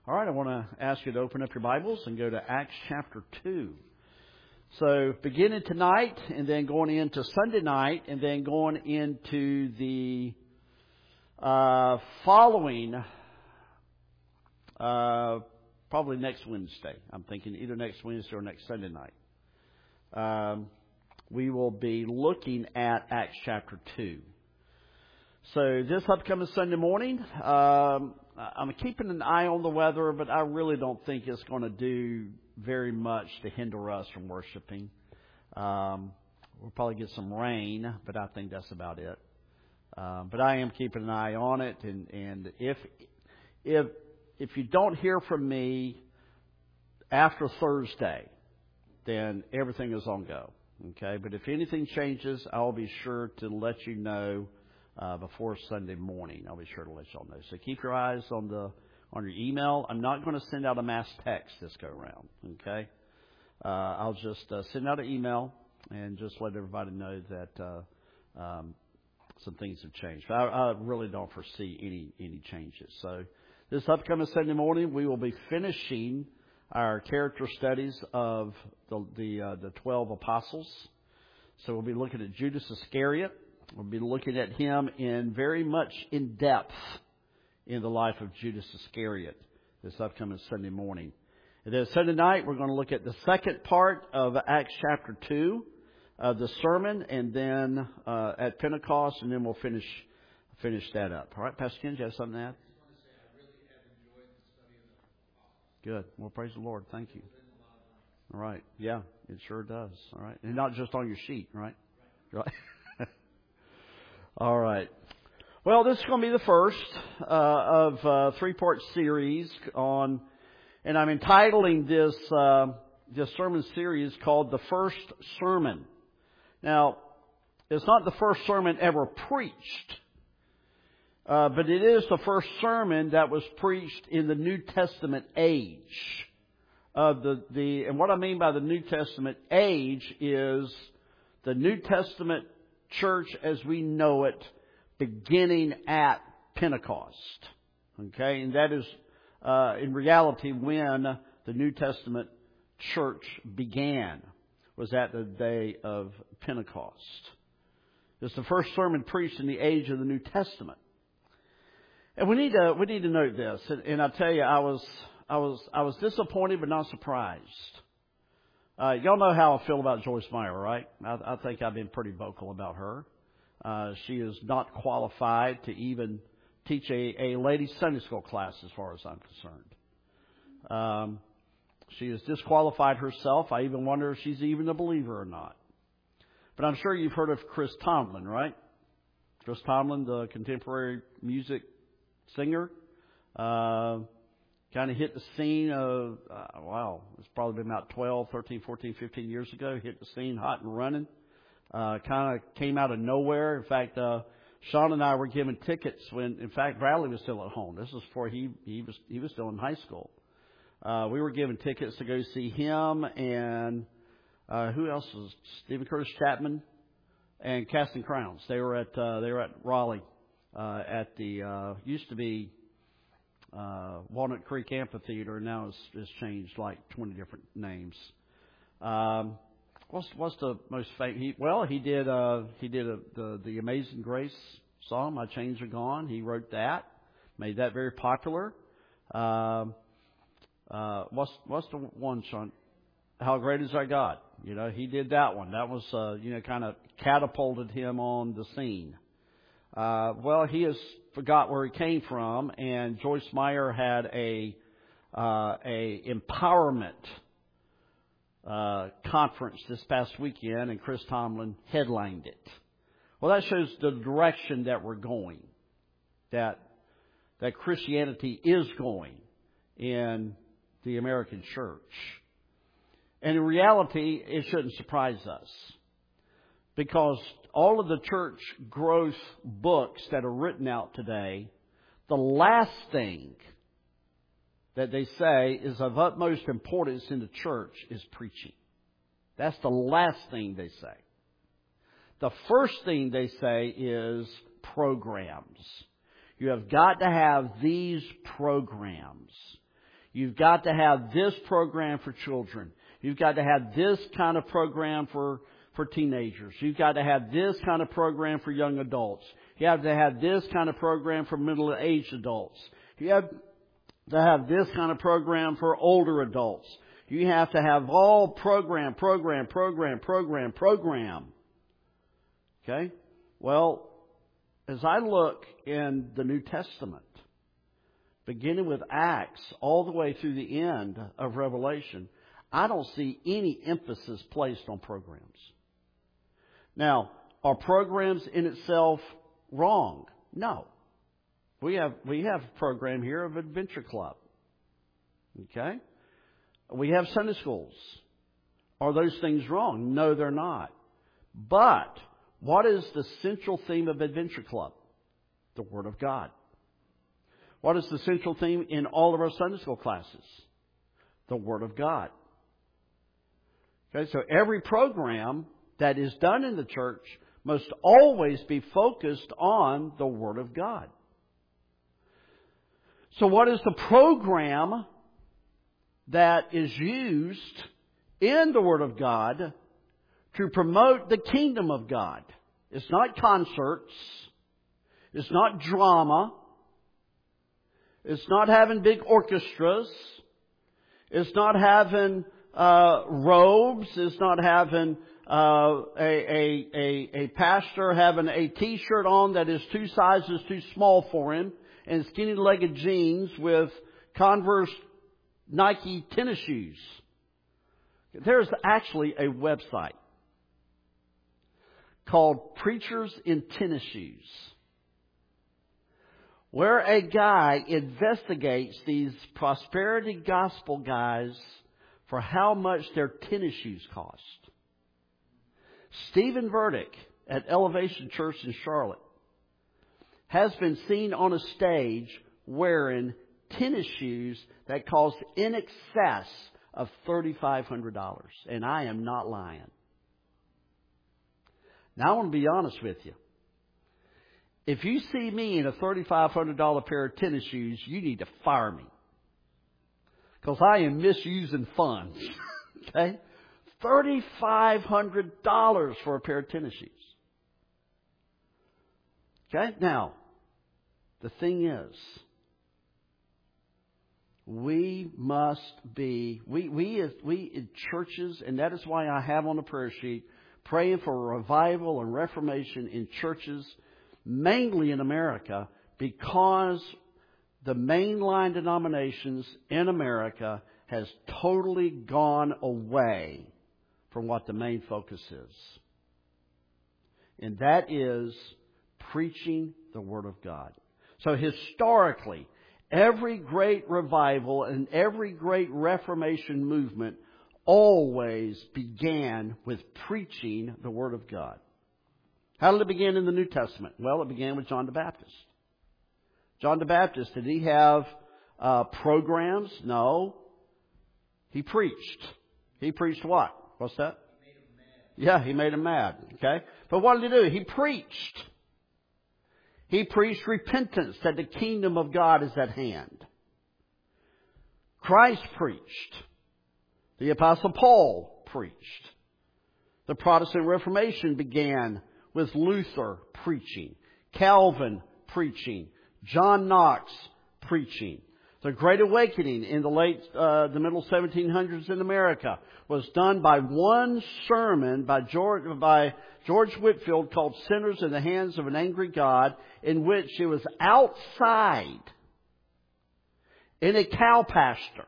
All right, I want to ask you to open up your Bibles and go to Acts chapter 2. So beginning tonight and then going into Sunday night and then going into the following, probably next Wednesday. I'm thinking either next Wednesday or next Sunday night. We will be looking at Acts chapter 2. So this upcoming Sunday morning, I'm keeping an eye on the weather, but I really don't think it's going to do very much to hinder us from worshiping. We'll probably get some rain, but I think that's about it. But I am keeping an eye on it, and if you don't hear from me after Thursday, then everything is on go. Okay, but if anything changes, I'll be sure to let you know. Before Sunday morning, I'll be sure to let y'all know. So keep your eyes on your email. I'm not going to send out a mass text this go around. Okay, I'll just send out an email and just let everybody know that some things have changed. But I really don't foresee any changes. So this upcoming Sunday morning, we will be finishing our character studies of the 12 apostles. So we'll be looking at Judas Iscariot. We'll be looking at him very much in depth in the life of Judas Iscariot this upcoming Sunday morning. And then Sunday night, we're going to look at the second part of Acts chapter 2, the sermon, and then at Pentecost, and then we'll finish that up. All right, Pastor Ken, do you have something to add? I just want to say I really have enjoyed the study of the apostles. Good. Well, praise the Lord. Thank you. All right. Yeah, it sure does. All right. And not just on your sheet, right? Right. All right. Well, this is going to be the first of a three-part series on, and I'm entitling this sermon series called The First Sermon. Now, it's not the first sermon ever preached, but it is the first sermon that was preached in the New Testament age. And what I mean by the New Testament age is the New Testament church as we know it, beginning at Pentecost. Okay, and that is in reality when the New Testament church began, was at the day of Pentecost. It's the first sermon preached in the age of the New Testament, and we need to note this. And I tell you, I was disappointed but not surprised. Y'all know how I feel about Joyce Meyer, right? I think I've been pretty vocal about her. She is not qualified to even teach a ladies' Sunday school class as far as I'm concerned. She has disqualified herself. I even wonder if she's even a believer or not. But I'm sure you've heard of Chris Tomlin, right? Chris Tomlin, the contemporary music singer. Kind of hit the scene of, it's probably been about 12, 13, 14, 15 years ago. Hit the scene hot and running. Kind of came out of nowhere. In fact, Sean and I were given tickets when, in fact, Bradley was still at home. This was before he was still in high school. We were given tickets to go see him and, who else was Stephen Curtis Chapman and Casting Crowns. They were at Raleigh, at the, used to be, Walnut Creek Amphitheater, and now it's changed like 20 different names. What's the most famous? He did the Amazing Grace song, My Chains Are Gone. He wrote that, made that very popular. What's the one, Sean? How Great Is Our God? You know, he did that one. That was kind of catapulted him on the scene. He has forgot where he came from, and Joyce Meyer had a empowerment conference this past weekend, and Chris Tomlin headlined it. Well, that shows the direction that we're going, that Christianity is going in the American church. And in reality, it shouldn't surprise us, because all of the church growth books that are written out today, the last thing that they say is of utmost importance in the church is preaching. That's the last thing they say. The first thing they say is programs. You have got to have these programs. You've got to have this program for children. You've got to have this kind of program for teenagers. You've got to have this kind of program for young adults. You have to have this kind of program for middle-aged adults. You have to have this kind of program for older adults. You have to have all program. Okay? Well, as I look in the New Testament, beginning with Acts all the way through the end of Revelation, I don't see any emphasis placed on programs. Now, are programs in itself wrong? No. We have a program here of Adventure Club. Okay? We have Sunday schools. Are those things wrong? No, they're not. But what is the central theme of Adventure Club? The Word of God. What is the central theme in all of our Sunday school classes? The Word of God. Okay, so every program that is done in the church must always be focused on the Word of God. So what is the program that is used in the Word of God to promote the kingdom of God? It's not concerts. It's not drama. It's not having big orchestras. It's not having robes. It's not having a pastor having a T-shirt on that is 2 sizes too small for him and skinny-legged jeans with Converse Nike tennis shoes. There's actually a website called Preachers in Tennis Shoes, where a guy investigates these prosperity gospel guys for how much their tennis shoes cost. Stephen Verdick at Elevation Church in Charlotte has been seen on a stage wearing tennis shoes that cost in excess of $3,500. And I am not lying. Now I want to be honest with you. If you see me in a $3,500 pair of tennis shoes, you need to fire me. Because I am misusing funds. Okay? $3,500 for a pair of tennis shoes. Okay? Now, the thing is, we must be, we in churches, and that is why I have on the prayer sheet, praying for a revival and reformation in churches, mainly in America, because the mainline denominations in America has totally gone away from what the main focus is. And that is preaching the Word of God. So historically, every great revival and every great Reformation movement always began with preaching the Word of God. How did it begin in the New Testament? Well, it began with John the Baptist. John the Baptist, did he have programs? No. He preached. He preached what? What's that? He made him mad. Yeah, he made him mad. Okay? But what did he do? He preached. He preached repentance, that the kingdom of God is at hand. Christ preached. The Apostle Paul preached. The Protestant Reformation began with Luther preaching, Calvin preaching, John Knox preaching. The Great Awakening in the middle 1700s in America was done by one sermon by George Whitefield called Sinners in the Hands of an Angry God, in which it was outside in a cow pasture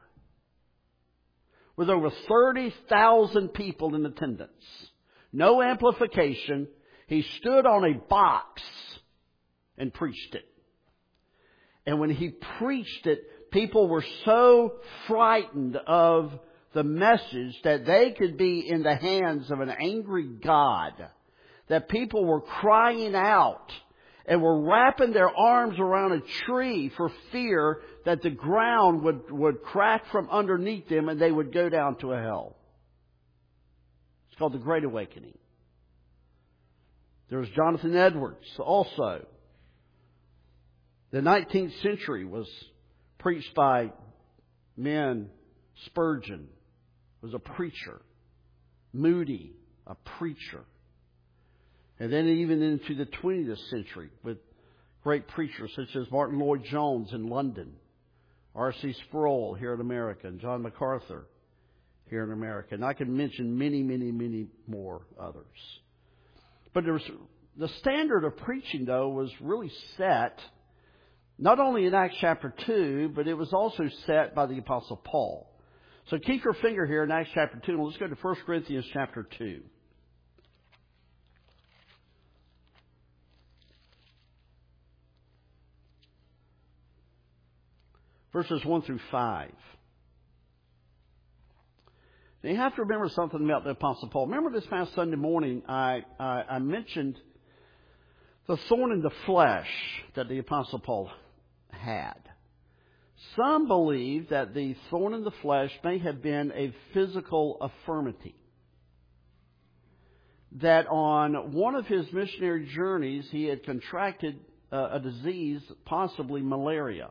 with over 30,000 people in attendance. No amplification. He stood on a box and preached it. And when he preached it, people were so frightened of the message that they could be in the hands of an angry God, that people were crying out and were wrapping their arms around a tree for fear that the ground would crack from underneath them and they would go down to a hell. It's called the Great Awakening. There was Jonathan Edwards also. The 19th century was preached by men. Spurgeon was a preacher. Moody, a preacher. And then even into the 20th century with great preachers such as Martin Lloyd-Jones in London, R.C. Sproul here in America, and John MacArthur here in America. And I can mention many, many, many more others. But the standard of preaching, though, was really set not only in Acts chapter 2, but it was also set by the Apostle Paul. So keep your finger here in Acts chapter 2, and let's go to 1 Corinthians chapter 2. Verses 1 through 5. Now you have to remember something about the Apostle Paul. Remember this past Sunday morning I mentioned the thorn in the flesh that the Apostle Paul had. Some believe that the thorn in the flesh may have been a physical infirmity. That on one of his missionary journeys he had contracted a disease, possibly malaria.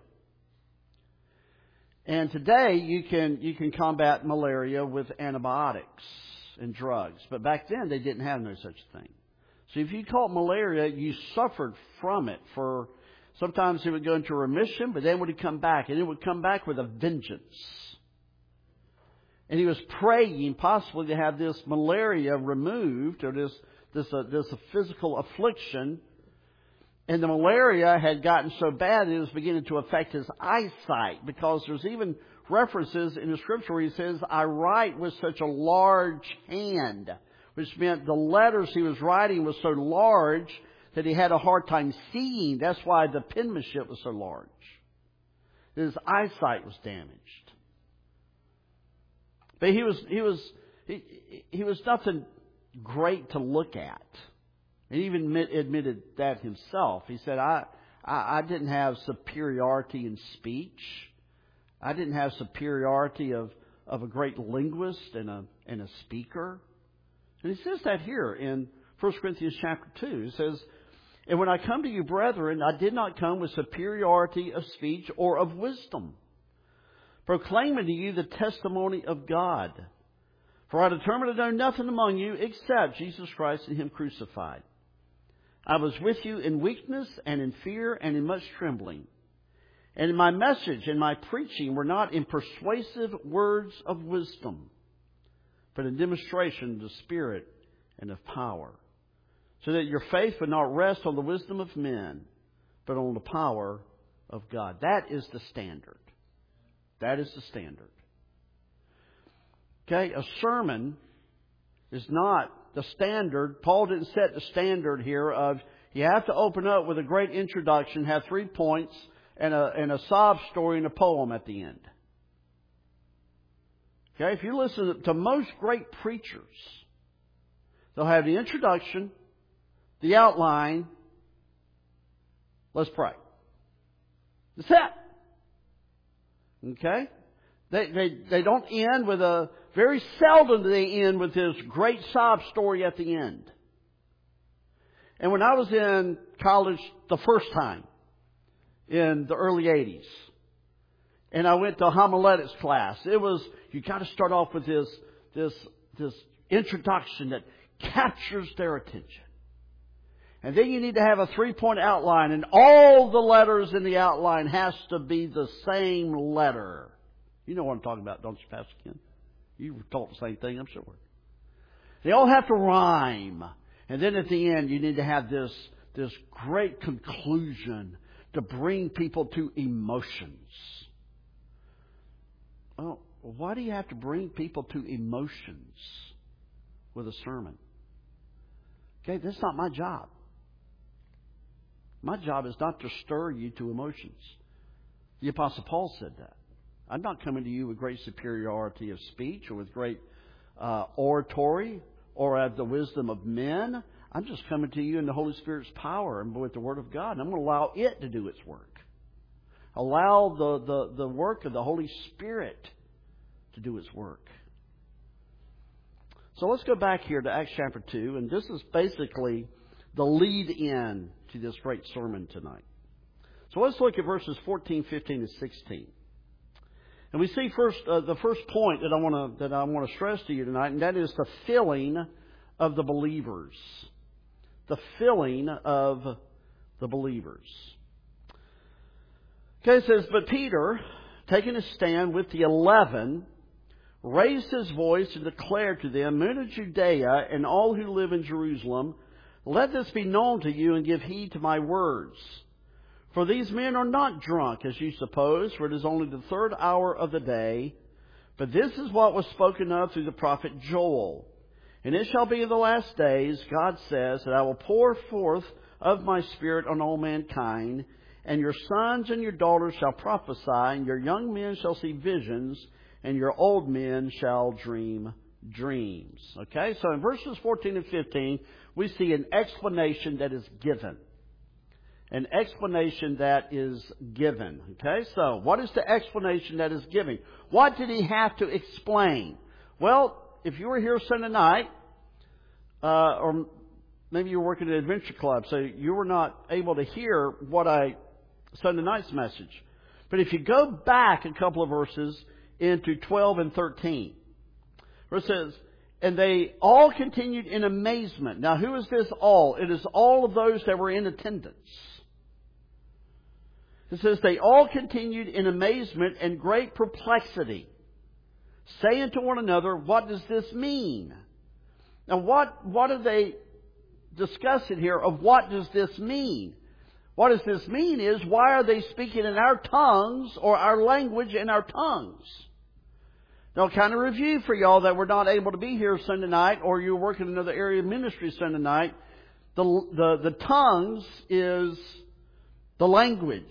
And today you can combat malaria with antibiotics and drugs. But back then they didn't have no such thing. So if you caught malaria, you suffered from it for... Sometimes it would go into remission, but then it would come back. And it would come back with a vengeance. And he was praying possibly to have this malaria removed, or this physical affliction. And the malaria had gotten so bad it was beginning to affect his eyesight. Because there's even references in the Scripture where he says, I write with such a large hand. Which meant the letters he was writing was so large that he had a hard time seeing. That's why the penmanship was so large. His eyesight was damaged. But he was nothing great to look at. He even admitted that himself. He said, I didn't have superiority in speech. I didn't have superiority of a great linguist and a speaker. And he says that here in 1 Corinthians chapter 2. He says, and when I come to you, brethren, I did not come with superiority of speech or of wisdom, proclaiming to you the testimony of God. For I determined to know nothing among you except Jesus Christ and Him crucified. I was with you in weakness and in fear and in much trembling. And in my message and my preaching were not in persuasive words of wisdom, but in demonstration of the Spirit and of power, so that your faith would not rest on the wisdom of men, but on the power of God. That is the standard. That is the standard. Okay, a sermon is not the standard. Paul didn't set the standard here of you have to open up with a great introduction, have 3 points, and a sob story and a poem at the end. Okay, if you listen to most great preachers, they'll have the introduction, the outline. Let's pray. That's it. Okay? They don't end with very seldom do they end with this great sob story at the end. And when I was in college the first time, in the early 80s, and I went to homiletics class, it was, you got to start off with this introduction that captures their attention. And then you need to have a 3-point outline, and all the letters in the outline has to be the same letter. You know what I'm talking about, don't you, Pastor Ken? You were taught the same thing, I'm sure. They all have to rhyme. And then at the end, you need to have this great conclusion to bring people to emotions. Well, why do you have to bring people to emotions with a sermon? Okay, that's not my job. My job is not to stir you to emotions. The Apostle Paul said that. I'm not coming to you with great superiority of speech or with great oratory or of the wisdom of men. I'm just coming to you in the Holy Spirit's power and with the Word of God. And I'm going to allow it to do its work. Allow the work of the Holy Spirit to do its work. So let's go back here to Acts chapter 2. And this is basically the lead-in to this great sermon tonight. So let's look at verses 14, 15, and 16. And we see first the first point that I want to stress to you tonight, and that is the filling of the believers. The filling of the believers. Okay, it says, but Peter, taking a stand with the 11, raised his voice and declared to them, Men of Judea and all who live in Jerusalem, let this be known to you and give heed to my words. For these men are not drunk, as you suppose, for it is only the third hour of the day. But this is what was spoken of through the prophet Joel. And it shall be in the last days, God says, that I will pour forth of my Spirit on all mankind, and your sons and your daughters shall prophesy, and your young men shall see visions, and your old men shall dream dreams. Okay, so in verses 14 and 15, we see an explanation that is given. An explanation that is given. Okay, so what is the explanation that is given? What did he have to explain? Well, if you were here Sunday night, or maybe you were working at Adventure Club, so you were not able to hear Sunday night's message. But if you go back a couple of verses into 12 and 13, where it says, and they all continued in amazement. Now, who is this all? It is all of those that were in attendance. It says, they all continued in amazement and great perplexity, saying to one another, what does this mean? Now, what are they discussing here of what does this mean? What does this mean is, why are they speaking in our tongues or our language in our tongues? Now, kind of review for y'all that were not able to be here Sunday night, or you're working in another area of ministry Sunday night. The tongues is the language.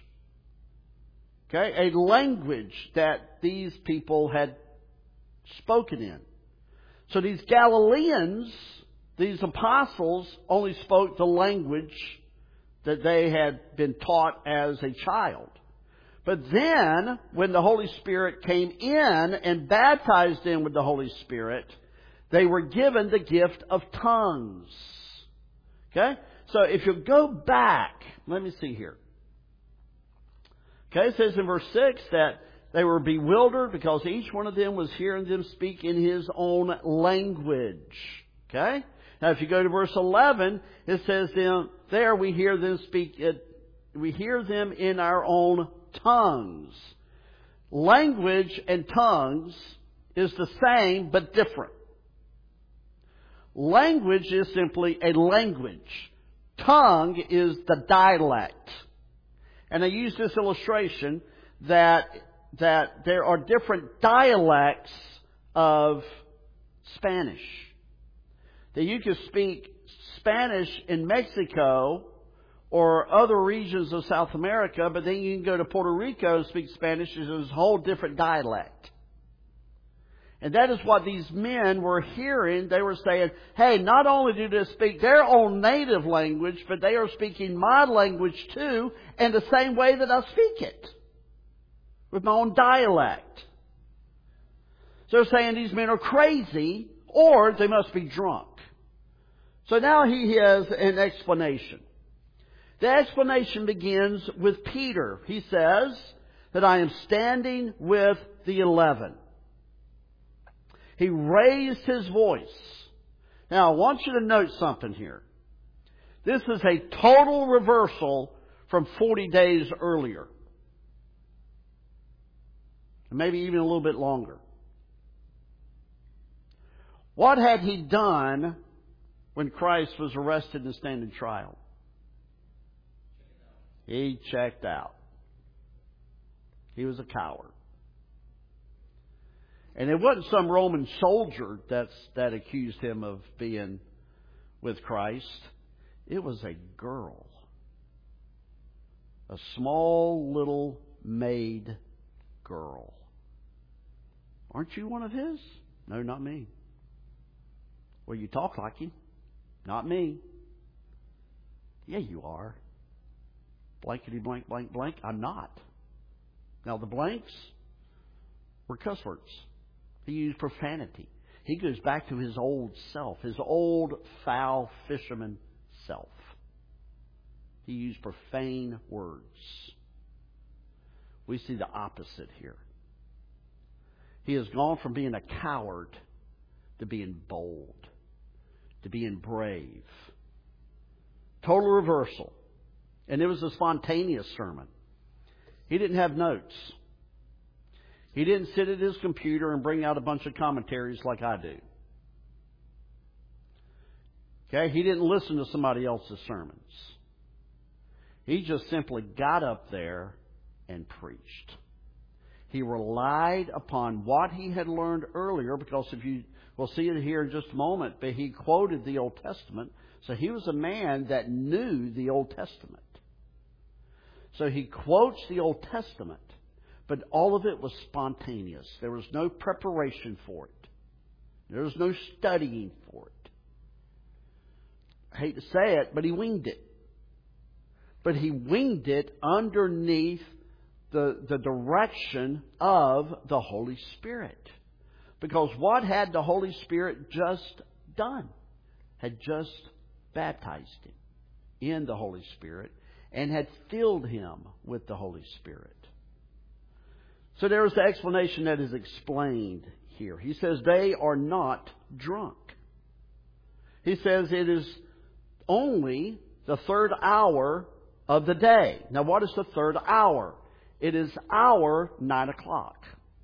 Okay? A language that these people had spoken in. So these Galileans, these apostles, only spoke the language that they had been taught as a child. But then, when the Holy Spirit came in and baptized them with the Holy Spirit, they were given the gift of tongues. Okay? So if you go back, let me see here. Okay, it says in verse 6 that they were bewildered because each one of them was hearing them speak in his own language. Okay? Now if you go to verse 11, it says there we hear them speak it. We hear them in our own tongues. Language and tongues is the same but different. Language is simply a language. Tongue is the dialect. And I use this illustration that there are different dialects of Spanish. That you can speak Spanish in Mexico or other regions of South America, but then you can go to Puerto Rico and speak Spanish. There's a whole different dialect. And that is what these men were hearing. They were saying, hey, not only do they speak their own native language, but they are speaking my language too, and the same way that I speak it, with my own dialect. So they're saying these men are crazy, or they must be drunk. So now he has an explanation. The explanation begins with Peter. He says that I am standing with the 11. He raised his voice. Now, I want you to note something here. This is a total reversal from 40 days earlier. Maybe even a little bit longer. What had he done when Christ was arrested and standing trial? He checked out. He was a coward. And it wasn't some Roman soldier that accused him of being with Christ. It was a girl. A small little maid girl. Aren't you one of his? No, not me. Well, you talk like him. Not me. Yeah, you are. Blankety blank blank blank. I'm not. Now the blanks were cuss words. He used profanity. He goes back to his old self, his old foul fisherman self. He used profane words. We see the opposite here. He has gone from being a coward to being bold, to being brave. Total reversal. And it was a spontaneous sermon. He didn't have notes. He didn't sit at his computer and bring out a bunch of commentaries like I do. Okay? He didn't listen to somebody else's sermons. He just simply got up there and preached. He relied upon what he had learned earlier, because we'll see it here in just a moment, but he quoted the Old Testament. So he was a man that knew the Old Testament. So he quotes the Old Testament, but all of it was spontaneous. There was no preparation for it. There was no studying for it. I hate to say it, but he winged it. But he winged it underneath the direction of the Holy Spirit. Because what had the Holy Spirit just done? Had just baptized him in the Holy Spirit and had filled him with the Holy Spirit. So there is the explanation that is explained here. He says they are not drunk. He says it is only the third hour of the day. Now what is the third hour? It is our 9 o'clock.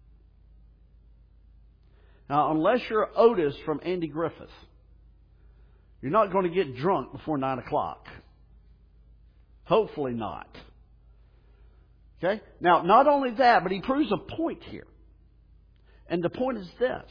Now, unless you're Otis from Andy Griffith, you're not going to get drunk before 9 o'clock. Hopefully not. Okay? Now, not only that, but he proves a point here. And the point is this.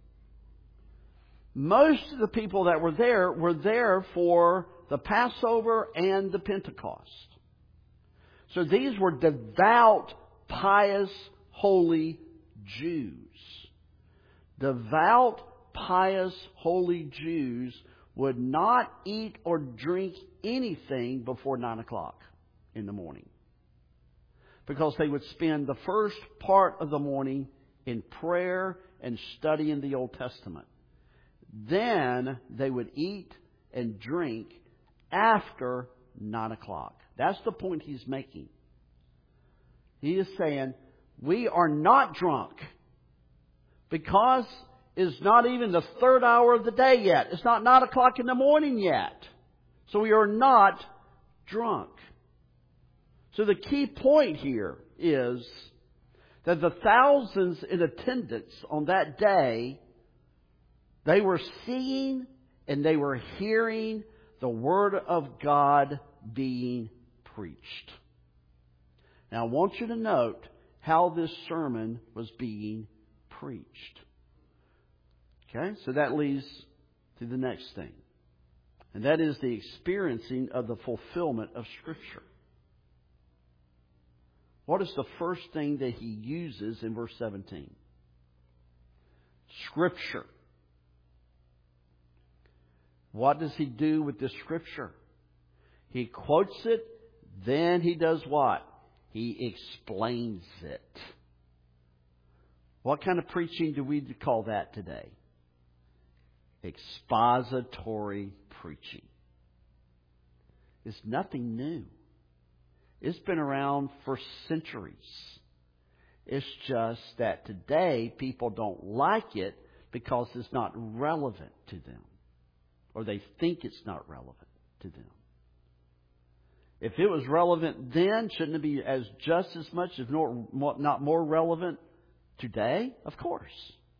Most of the people that were there for the Passover and the Pentecost. So these were devout, pious, holy Jews. Devout, pious, holy Jews would not eat or drink anything before 9 o'clock in the morning. Because they would spend the first part of the morning in prayer and studying the Old Testament. Then they would eat and drink after 9 o'clock. That's the point he's making. He is saying, we are not drunk because it's not even the third hour of the day yet. It's not 9 o'clock in the morning yet. So we are not drunk. So the key point here is that the thousands in attendance on that day, they were seeing and they were hearing the Word of God being preached. Now I want you to note how this sermon was being preached. Okay, so that leads to the next thing. And that is the experiencing of the fulfillment of Scripture. What is the first thing that he uses in verse 17? Scripture. What does he do with this Scripture? He quotes it, then he does what? He explains it. What kind of preaching do we call that today? Expository preaching. It's nothing new. It's been around for centuries. It's just that today people don't like it because it's not relevant to them. Or they think it's not relevant to them. If it was relevant then, shouldn't it be as just as much, if not more relevant today? Of course.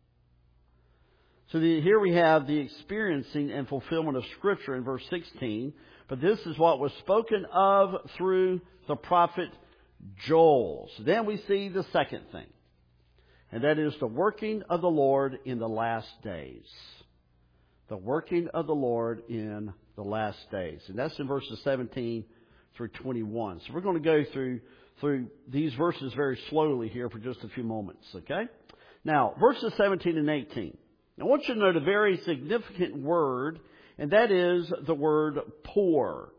So here we have the experiencing and fulfillment of Scripture in verse 16. But this is what was spoken of through the prophet Joel. So then we see the second thing. And that is the working of the Lord in the last days. The working of the Lord in the last days. And that's in verses 17 through 21. So we're going to go through these verses very slowly here for just a few moments. Okay? Now, verses 17 and 18. I want you to note a very significant word, and that is the word pour.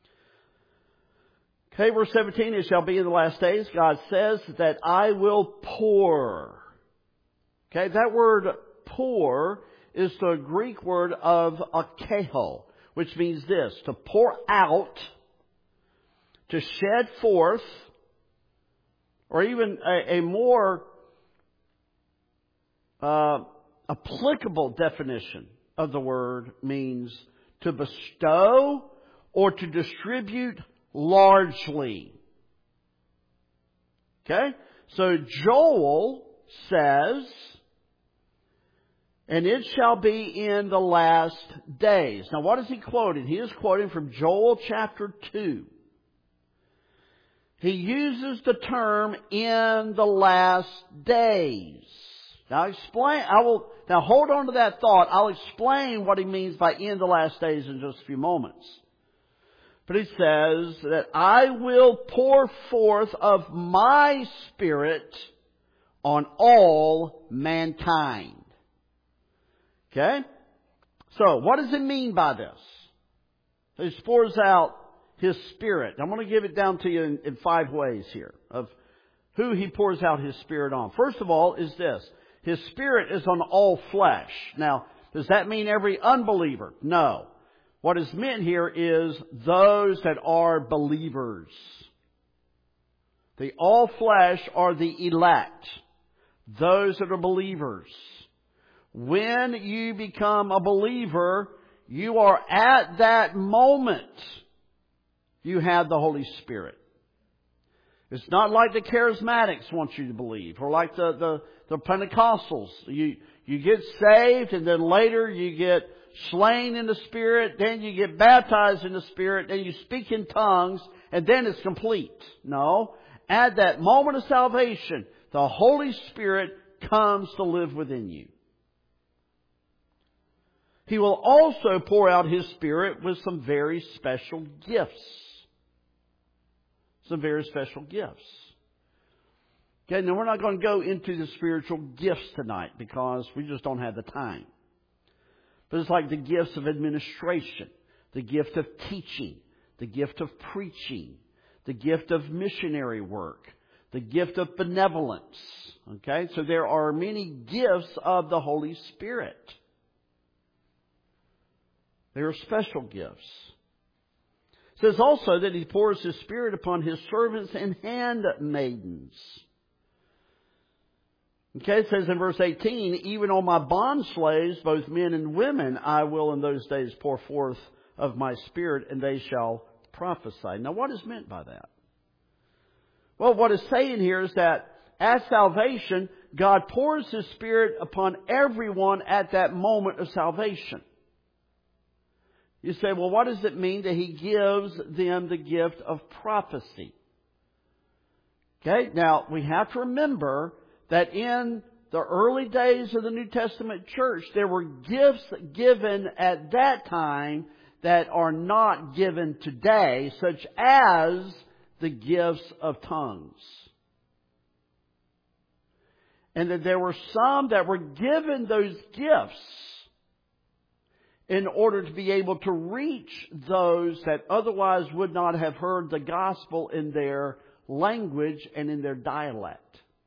Okay, verse 17, it shall be in the last days, God says, that I will pour. Okay, that word pour is the Greek word of akeho, which means this, to pour out, to shed forth, or even a more applicable definition of the word means to bestow or to distribute largely. Okay? So Joel says, and it shall be in the last days. Now what is he quoting? He is quoting from Joel chapter 2. He uses the term in the last days. Now hold on to that thought. I'll explain what he means by in the last days in just a few moments. But he says that I will pour forth of my Spirit on all mankind. Okay? So, what does it mean by this? He pours out His Spirit. I'm going to give it down to you in 5 ways here of who He pours out His Spirit on. First of all is this. His Spirit is on all flesh. Now, does that mean every unbeliever? No. What is meant here is those that are believers. The all flesh are the elect. Those that are believers. When you become a believer, you are at that moment, you have the Holy Spirit. It's not like the charismatics want you to believe, or like the Pentecostals. You get saved, and then later you get slain in the Spirit, then you get baptized in the Spirit, then you speak in tongues, and then it's complete. No. At that moment of salvation, the Holy Spirit comes to live within you. He will also pour out His Spirit with some very special gifts. Some very special gifts. Okay, now we're not going to go into the spiritual gifts tonight because we just don't have the time. But it's like the gifts of administration, the gift of teaching, the gift of preaching, the gift of missionary work, the gift of benevolence. Okay, so there are many gifts of the Holy Spirit. They are special gifts. It says also that He pours His Spirit upon His servants and handmaidens. Okay, it says in verse 18, even on my bond slaves, both men and women, I will in those days pour forth of my Spirit, and they shall prophesy. Now, what is meant by that? Well, what it's saying here is that at salvation, God pours His Spirit upon everyone at that moment of salvation. You say, well, what does it mean that He gives them the gift of prophecy? Okay, now we have to remember that in the early days of the New Testament church, there were gifts given at that time that are not given today, such as the gifts of tongues. And that there were some that were given those gifts in order to be able to reach those that otherwise would not have heard the gospel in their language and in their dialect.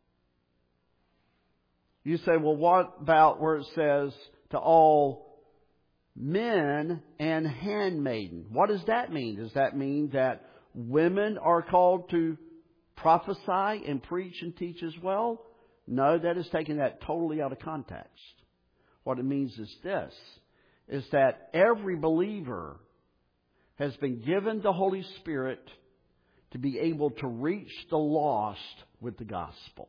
You say, well, what about where it says to all men and handmaiden? What does that mean? Does that mean that women are called to prophesy and preach and teach as well? No, that is taking that totally out of context. What it means is this, is that every believer has been given the Holy Spirit to be able to reach the lost with the gospel.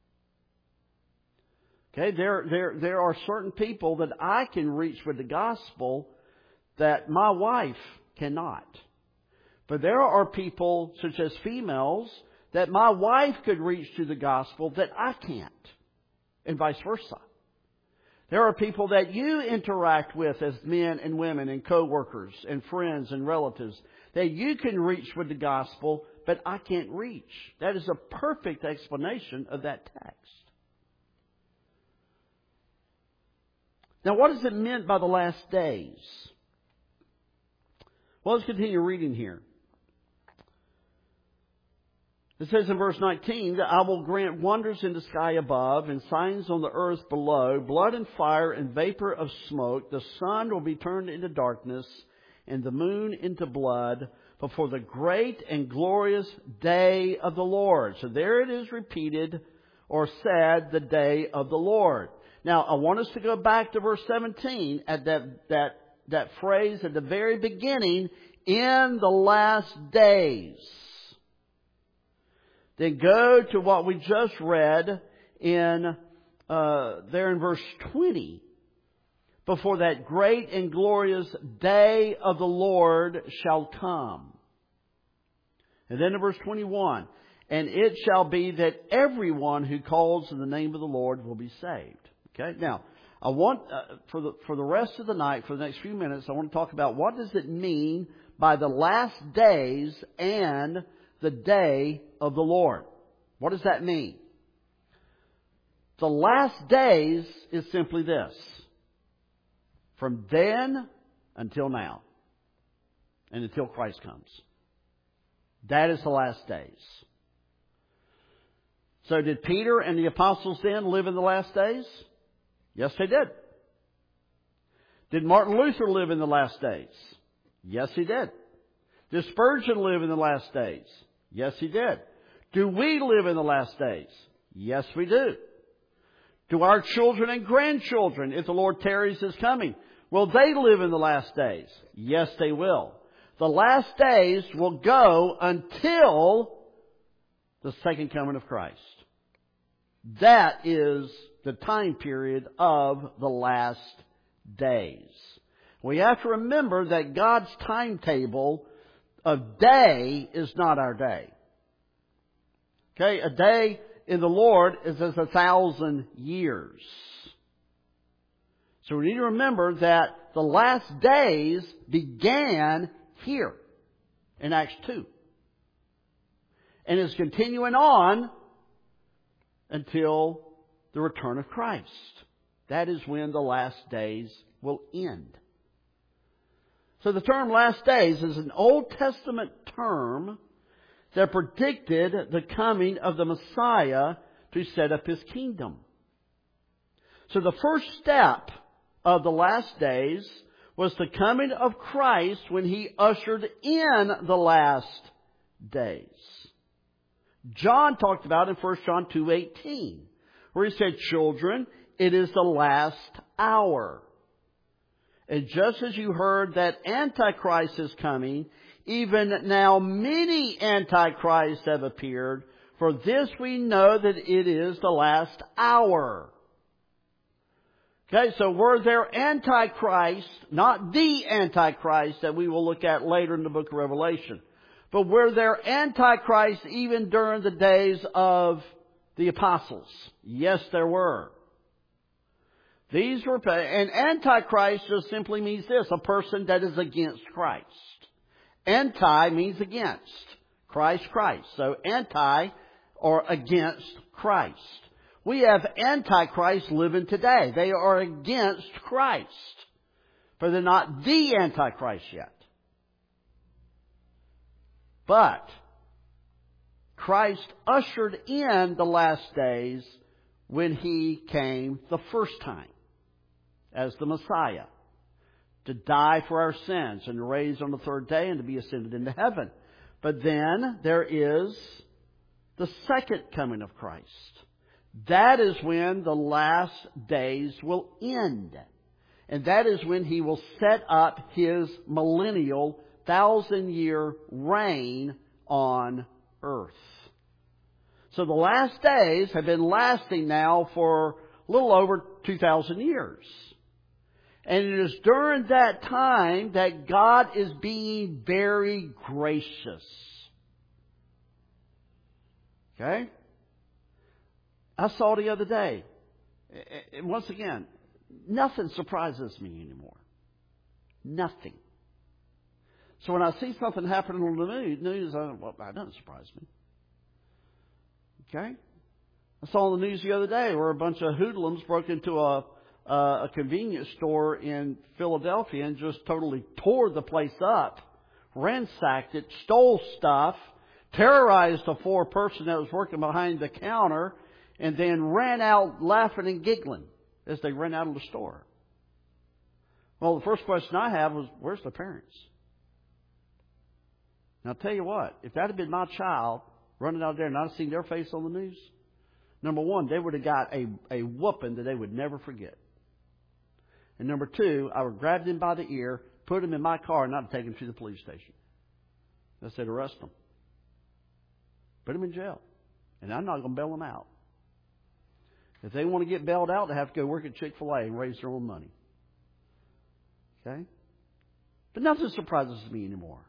Okay, there are certain people that I can reach with the gospel that my wife cannot. But there are people, such as females, that my wife could reach to the gospel that I can't, and vice versa. There are people that you interact with as men and women and co-workers and friends and relatives that you can reach with the gospel, but I can't reach. That is a perfect explanation of that text. Now, what is it meant by the last days? Well, let's continue reading here. It says in verse 19 that I will grant wonders in the sky above and signs on the earth below, blood and fire and vapor of smoke. The sun will be turned into darkness and the moon into blood before the great and glorious day of the Lord. So there it is repeated or said, the day of the Lord. Now, I want us to go back to verse 17 at that phrase at the very beginning, in the last days. Then go to what we just read in there in verse 20. Before that great and glorious day of the Lord shall come. And then in verse 21, and it shall be that everyone who calls in the name of the Lord will be saved. Okay? Now, I want, for the rest of the night, for the next few minutes, I want to talk about what does it mean by the last days and the day of the Lord. What does that mean? The last days is simply this. From then until now. And until Christ comes. That is the last days. So did Peter and the apostles then live in the last days? Yes, they did. Did Martin Luther live in the last days? Yes, he did. Did Spurgeon live in the last days? Yes, he did. Do we live in the last days? Yes, we do. Do our children and grandchildren, if the Lord tarries his coming, will they live in the last days? Yes, they will. The last days will go until the second coming of Christ. That is the time period of the last days. We have to remember that God's timetable of day is not our day. Okay, a day in the Lord is as 1,000 years. So we need to remember that the last days began here in Acts 2. And is continuing on until the return of Christ. That is when the last days will end. So the term last days is an Old Testament term that predicted the coming of the Messiah to set up His kingdom. So the first step of the last days was the coming of Christ when He ushered in the last days. John talked about in 1 John 2:18, where he said, "Children, it is the last hour. And just as you heard that Antichrist is coming, even now many Antichrists have appeared. For this we know that it is the last hour." Okay, so were there Antichrists, not the Antichrist that we will look at later in the book of Revelation, but were there Antichrists even during the days of the apostles? Yes, there were. These were, and Antichrist just simply means this, a person that is against Christ. Anti means against. Christ. So anti or against Christ. We have Antichrists living today. They are against Christ. But they're not the Antichrist yet. But Christ ushered in the last days when He came the first time as the Messiah to die for our sins and to raise on the third day and to be ascended into heaven. But then there is the second coming of Christ. That is when the last days will end. And that is when He will set up His millennial 1,000-year reign on earth. So the last days have been lasting now for a little over 2,000 years. And it is during that time that God is being very gracious. Okay? I saw the other day. And once again, nothing surprises me anymore. Nothing. So when I see something happening on the news, that doesn't surprise me. Okay? I saw on the news the other day where a bunch of hoodlums broke into a convenience store in Philadelphia and just totally tore the place up, ransacked it, stole stuff, terrorized a poor person that was working behind the counter, and then ran out laughing and giggling as they ran out of the store. Well, the first question I have was, where's the parents? And I'll tell you what, if that had been my child running out there and I'd seen their face on the news, Number one, they would have got a whooping that they would never forget. And number two, I would grab them by the ear, put them in my car, and I'd take them to the police station. I said, arrest them. Put them in jail. And I'm not going to bail them out. If they want to get bailed out, they have to go work at Chick-fil-A and raise their own money. Okay? But nothing surprises me anymore.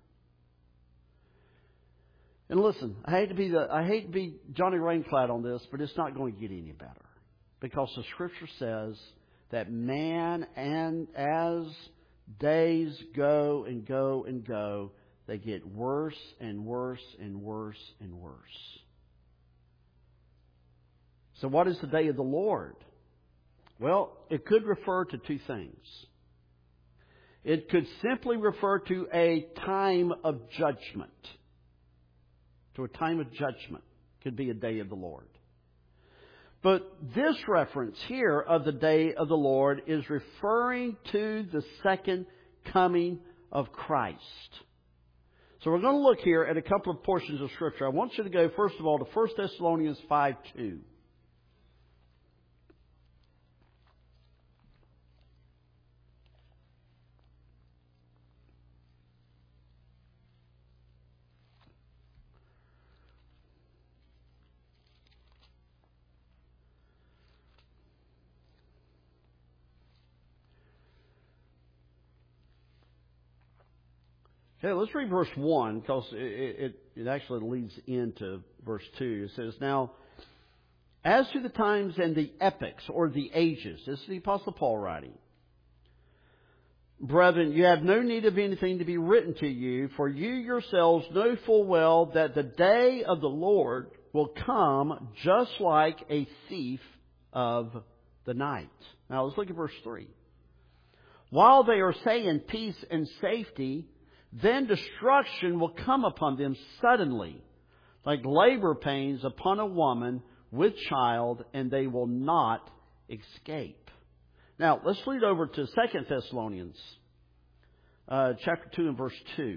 And listen, I hate to be Johnny Raincloud on this, but it's not going to get any better. Because the Scripture says that man, and as days go and go and go, they get worse and worse and worse and worse. So what is the day of the Lord? Well, it could refer to two things. It could simply refer to a time of judgment. To a time of judgment could be a day of the Lord. But this reference here of the day of the Lord is referring to the second coming of Christ. So we're going to look here at a couple of portions of Scripture. I want you to go, first of all, to 1 Thessalonians 5:2. Okay, let's read verse 1 because it actually leads into verse 2. It says, now, as to the times and the epochs or the ages, this is the Apostle Paul writing. Brethren, you have no need of anything to be written to you, for you yourselves know full well that the day of the Lord will come just like a thief of the night. Now let's look at verse 3. While they are saying peace and safety, then destruction will come upon them suddenly, like labor pains upon a woman with child, and they will not escape. Now, let's read over to 2 Thessalonians, chapter 2 and verse 2.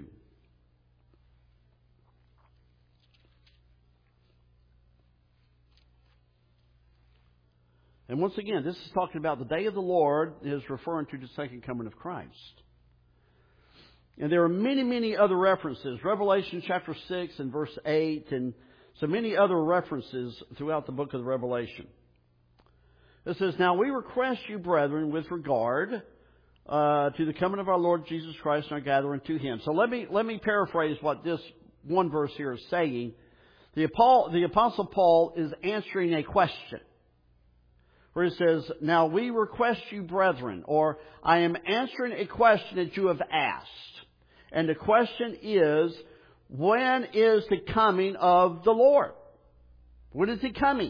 And once again, this is talking about the day of the Lord, is referring to the second coming of Christ. And there are many, many other references. Revelation chapter 6 and verse 8 and so many other references throughout the book of the Revelation. It says, now we request you, brethren, with regard to the coming of our Lord Jesus Christ and our gathering to Him. So let me paraphrase what this one verse here is saying. The Apostle Paul is answering a question. Where it says, now we request you, brethren, or I am answering a question that you have asked. And the question is, when is the coming of the Lord? When is He coming?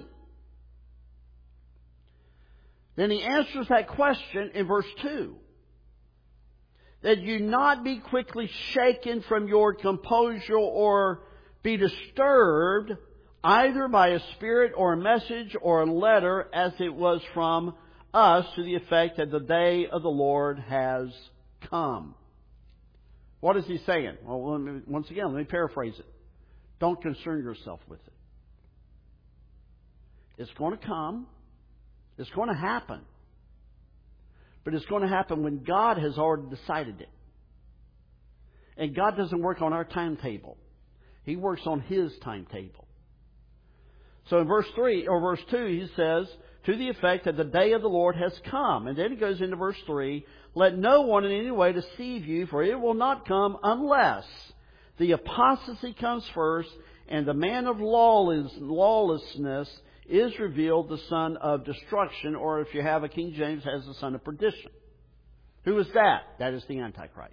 Then he answers that question in verse 2. That you not be quickly shaken from your composure or be disturbed either by a spirit or a message or a letter as it was from us to the effect that the day of the Lord has come. What is he saying? Well, once again, let me paraphrase it. Don't concern yourself with it. It's going to come. It's going to happen. But it's going to happen when God has already decided it. And God doesn't work on our timetable. He works on His timetable. So in verse 3 or verse 2, he says, to the effect that the day of the Lord has come. And then he goes into verse 3, let no one in any way deceive you, for it will not come unless the apostasy comes first, and the man of lawlessness is revealed, the son of destruction, or if you have a King James, has the son of perdition. Who is that? That is the Antichrist.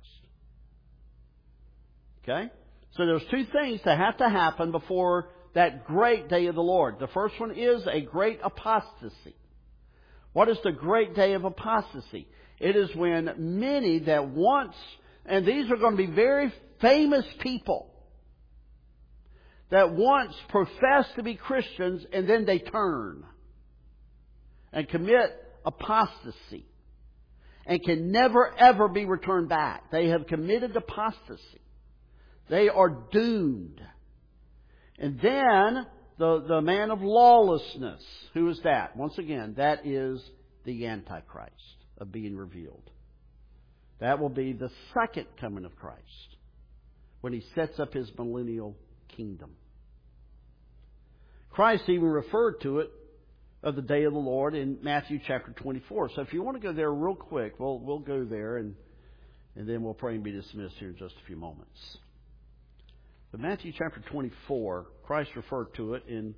Okay? So there's two things that have to happen before that great day of the Lord. The first one is a great apostasy. What is the great day of apostasy? It is when many that once, and these are going to be very famous people, that once profess to be Christians and then they turn and commit apostasy and can never ever be returned back. They have committed apostasy. They are doomed. And then the man of lawlessness. Who is that? Once again, that is the Antichrist of being revealed. That will be the second coming of Christ when He sets up His millennial kingdom. Christ even referred to it of the day of the Lord in Matthew chapter 24. So if you want to go there real quick, we'll go there and then we'll pray and be dismissed here in just a few moments. But Matthew chapter 24, Christ referred to it in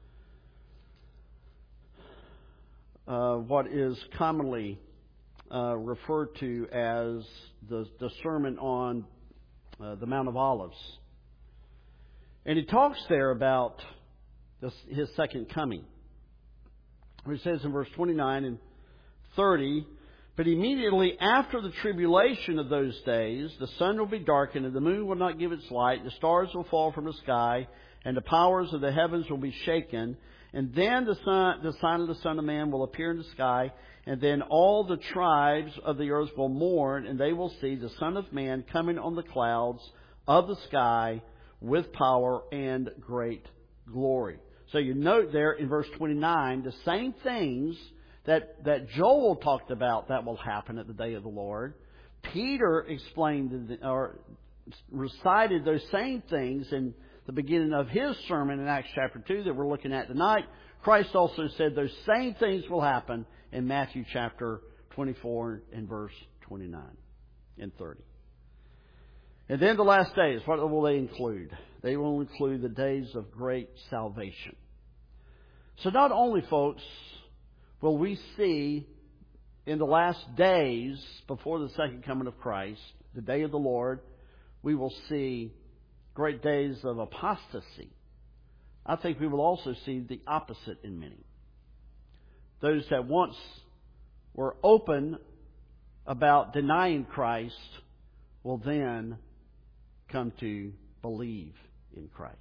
what is commonly referred to as the Sermon on the Mount of Olives. And He talks there about His second coming. He says in verse 29 and 30, "But immediately after the tribulation of those days, the sun will be darkened, and the moon will not give its light, the stars will fall from the sky, and the powers of the heavens will be shaken. And then the sign of the Son of Man will appear in the sky, and then all the tribes of the earth will mourn, and they will see the Son of Man coming on the clouds of the sky with power and great glory." So you note there in verse 29, the same things that Joel talked about that will happen at the day of the Lord. Peter explained or recited those same things in the beginning of his sermon in Acts chapter 2 that we're looking at tonight. Christ also said those same things will happen in Matthew chapter 24 and verse 29 and 30. And then the last days, what will they include? They will include the days of great salvation. So not only, folks, will we see in the last days before the second coming of Christ, the day of the Lord, we will see great days of apostasy. I think we will also see the opposite in many. Those that once were open about denying Christ will then come to believe in Christ.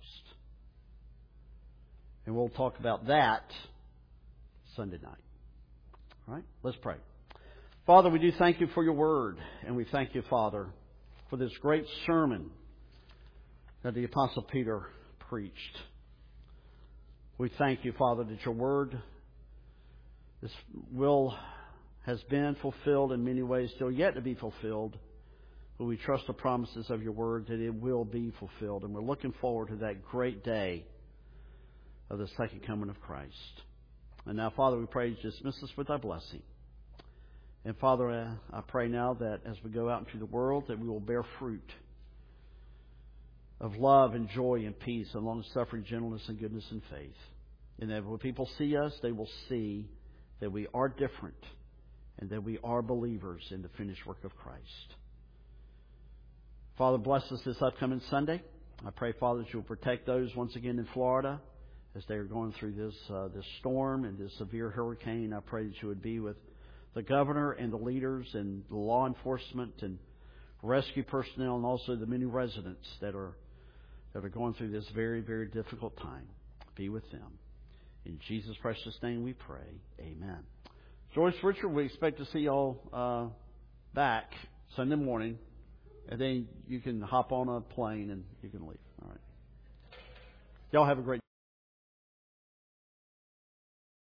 And we'll talk about that Sunday night. All right? Let's pray. Father, we do thank You for Your Word. And we thank You, Father, for this great sermon that the Apostle Peter preached. We thank You, Father, that Your Word has been fulfilled in many ways, still yet to be fulfilled. But we trust the promises of Your Word that it will be fulfilled. And we're looking forward to that great day of the second coming of Christ. And now, Father, we pray You dismiss us with Thy blessing. And Father, I pray now that as we go out into the world, that we will bear fruit of love and joy and peace and long-suffering, gentleness and goodness and faith. And that when people see us, they will see that we are different and that we are believers in the finished work of Christ. Father, bless us this upcoming Sunday. I pray, Father, that You will protect those once again in Florida as they are going through this storm and this severe hurricane. I pray that You would be with the governor and the leaders and the law enforcement and rescue personnel and also the many residents that are going through this very, very difficult time. Be with them. In Jesus' precious name we pray. Amen. Joyce, Richard, we expect to see y'all back Sunday morning. And then you can hop on a plane and you can leave. All right. Y'all have a great